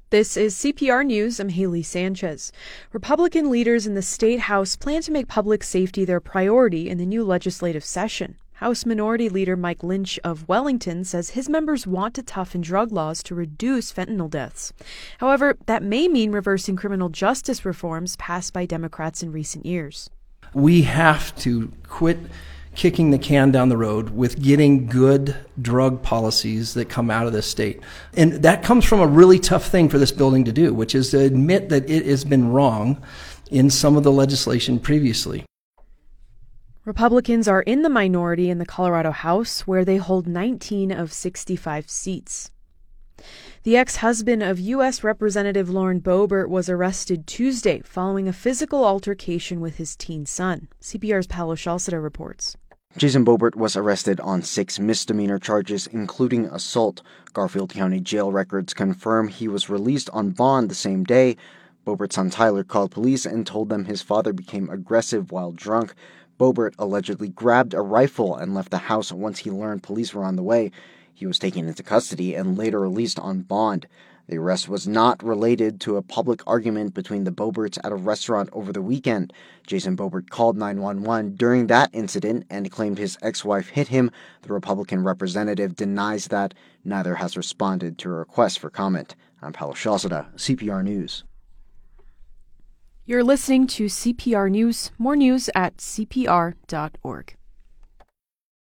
This is CPR News. I'm Haley Sanchez. Republican leaders in the state House plan to make public safety their priority in the new legislative session. House Minority Leader Mike Lynch of Wellington says his members want to toughen drug laws to reduce fentanyl deaths. However, that may mean reversing criminal justice reforms passed by Democrats in recent years. We have to quit kicking the can down the road with getting good drug policies that come out of this state. And that comes from a really tough thing for this building to do, which is to admit that it has been wrong in some of the legislation previously. Republicans are in the minority in the Colorado House, where they hold 19 of 65 seats. The ex-husband of U.S. Representative Lauren Boebert was arrested Tuesday following a physical altercation with his teen son. CPR's Paolo Shalceda reports. Jason Boebert was arrested on 6 misdemeanor charges, including assault. Garfield County jail records confirm he was released on bond the same day. Boebert's son Tyler called police and told them his father became aggressive while drunk. Boebert allegedly grabbed a rifle and left the house once he learned police were on the way. He was taken into custody and later released on bond. The arrest was not related to a public argument between the Boeberts at a restaurant over the weekend. Jason Boebert called 911 during that incident and claimed his ex-wife hit him. The Republican representative denies that. Neither has responded to a request for comment. I'm Paolo Shalceda, CPR News. You're listening to CPR News. More news at cpr.org.